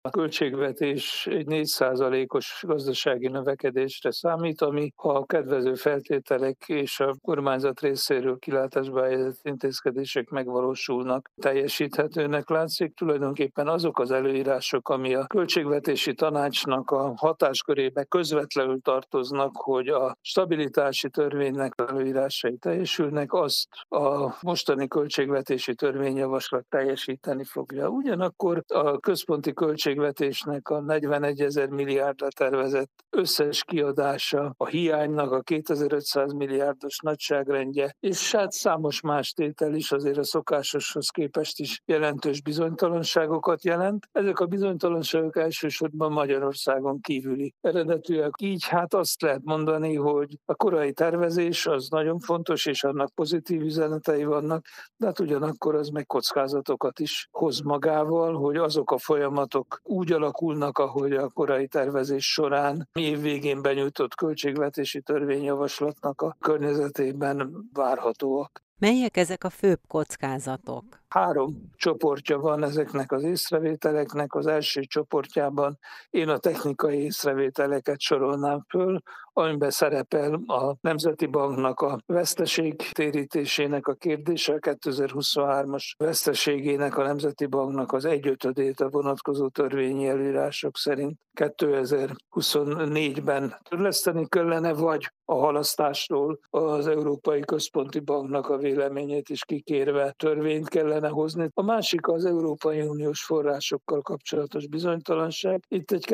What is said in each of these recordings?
A költségvetés egy 4%-os gazdasági növekedésre számít, ami, ha a kedvező feltételek és a kormányzat részéről kilátásba helyezett intézkedések megvalósulnak, teljesíthetőnek látszik. Tulajdonképpen azok az előírások, ami a Költségvetési Tanácsnak a hatáskörébe közvetlenül tartoznak, hogy a stabilitási törvénynek előírásai teljesülnek, azt a mostani költségvetési törvényjavaslat teljesíteni fogja. Ugyanakkor a központi költségvetésnek a 41 000 milliárdra tervezett összes kiadása, a hiánynak a 2500 milliárdos nagyságrendje, és hát számos más tétel is azért a szokásoshoz képest is jelentős bizonytalanságokat jelent. Ezek a bizonytalanságok elsősorban Magyarországon kívüli eredetűek. Így hát azt lehet mondani, hogy a korai tervezés az nagyon fontos, és annak pozitív üzenetei vannak, de hát ugyanakkor az meg kockázatokat is hoz magával, hogy azok a folyamatok úgy alakulnak, ahogy a korai tervezés során év végén benyújtott költségvetési törvényjavaslatnak a környezetében várhatóak. Melyek ezek a főbb kockázatok? 3 csoportja van ezeknek az észrevételeknek. Az első csoportjában én a technikai észrevételeket sorolnám föl, amiben szerepel a Nemzeti Banknak a veszteségtérítésének a kérdése, a 2023-as veszteségének a Nemzeti Banknak az 1/5-ét a vonatkozó törvényi előírások szerint 2024-ben törleszteni kellene, vagy a halasztásról az Európai Központi Banknak a véleményét is kikérve törvényt kellene hozni. A másik az Európai Uniós forrásokkal kapcsolatos bizonytalanság. Itt egy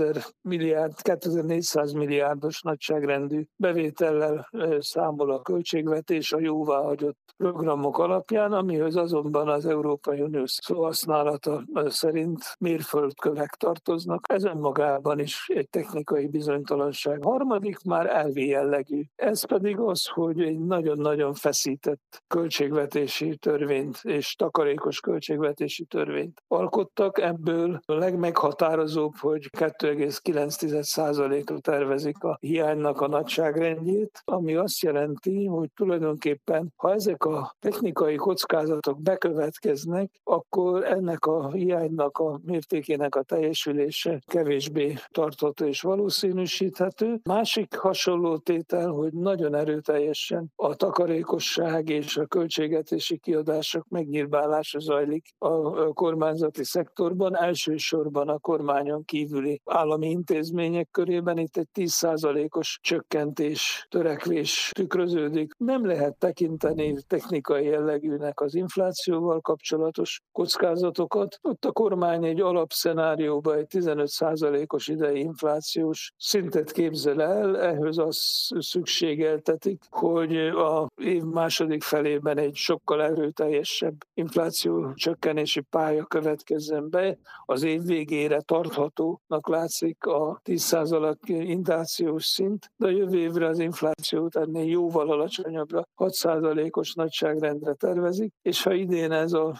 2400 milliárdos nagyságrendű bevétellel számol a költségvetés a jóváhagyott programok alapján, amihez azonban az Európai Unió szóhasználata szerint mérföldkövek tartoznak. Ez önmagában is egy technikai bizonytalanság. A harmadik már elvi jellegű. Ez pedig az, hogy egy nagyon-nagyon feszített költségvetési törvényt és takarékos költségvetési törvényt alkottak. Ebből a legmeghatározóbb, hogy 2,9%-ra tervezik a hiánynak a nagyságrendjét, ami azt jelenti, hogy tulajdonképpen, ha ezek a technikai kockázatok bekövetkeznek, akkor ennek a hiánynak a mértékének a teljesülése kevésbé tartható és valószínűsíthető. Másik hasonló tétel, hogy nagyon erőteljesen a takarékosság és a költségvetési kiadások megnyírbálása zajlik a kormányzati szektorban, elsősorban a kormányon kívüli állami intézmények körében. Itt egy 10%-os csökkentés, törekvés tükröződik. Nem lehet tekinteni technikai jellegűnek az inflációval kapcsolatos kockázatokat. Ott a kormány egy alapszenárióban egy 15%-os idei inflációs szintet képzel el, ehhez az szükségeltetik, hogy a év második felében egy sokkal erőteljesebb infláció csökkenési pálya következzen be. Az év végére tarthatónak látszik a 10% inflációs szint, de a jövő évre az inflációt ennél jóval alacsonyabbra, 6%-os nagyságrendre tervezik, és ha idén ez a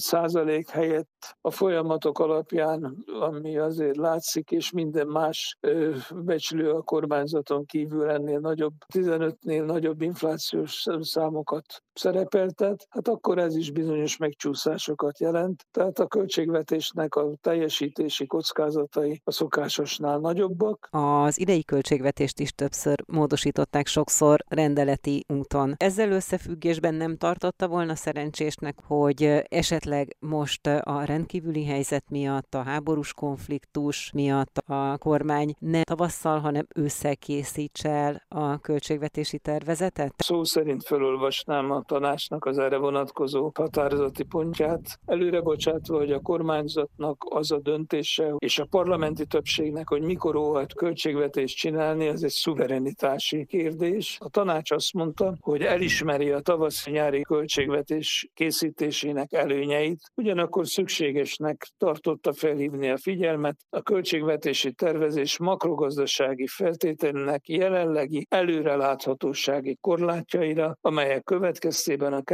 15% helyett a folyamatok alapján, ami azért látszik, és minden más becslő a kormányzaton kívül ennél nagyobb, 15-nél nagyobb inflációs számokat szerepeltet, hát akkor ez is bizonyos megcsúszásokat jelent. Tehát a költségvetésnek a teljesítési kockázatai a szokásosnál nagyobbak. Az idei költségvetést is többször módosították, sokszor rendeleti úton. Ezzel összefüggésben nem tartotta volna szerencsésnek, hogy esetleg most a rendkívüli helyzet miatt, a háborús konfliktus miatt a kormány ne tavasszal, hanem ősszel készítse el a költségvetési tervezetet? Szó szerint felolvasnám a tanácsnak az erre vonatkozó határozati pontját, előre bocsátva, hogy a kormányzatnak az a döntése, és a parlamenti többségnek, hogy mikor óhajt költségvetést csinálni, ez egy szuverenitási kérdés. A tanács azt mondta, hogy elismeri a tavaszi-nyári költségvetés készítésének előnyeit, ugyanakkor szükségesnek tartotta felhívni a figyelmet a költségvetési tervezés makrogazdasági feltételének jelenlegi előreláthatósági korlátjaira, amelyek következtében a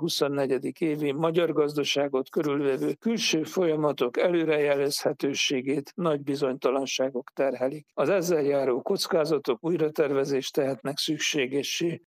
2024. évi magyar gazdaságot körülvevő külső folyamatok előrejelezhetőségét nagy bizonytalanságok terhelik. Az ezzel járó kockázatok újratervezést tehetnek szükségessé.